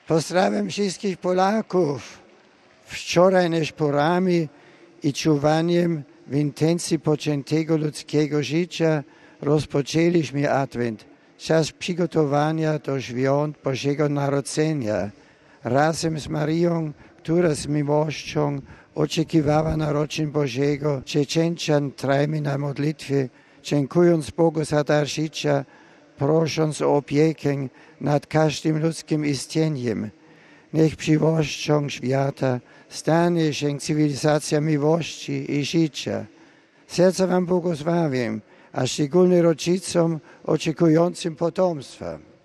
Pozdrawiam wszystkich Polaków. Wczoraj szporami i czuwaniem w intencji poczętego ludzkiego życia rozpoczęliśmy Adwent, czas przygotowania do świąt Bożego Narodzenia. Razem z Marią, która z miłością oczekiwała narodzin Bożego, Czeczenczan trajmy na modlitwie, dziękując Bogu za dar życia, prosząc o opiekę nad każdym ludzkim istnieniem. Niech przywoźcią świata stanie się cywilizacja miłości i życia. Serce wam błogosławię, a szczególnie rodzicom oczekującym potomstwa.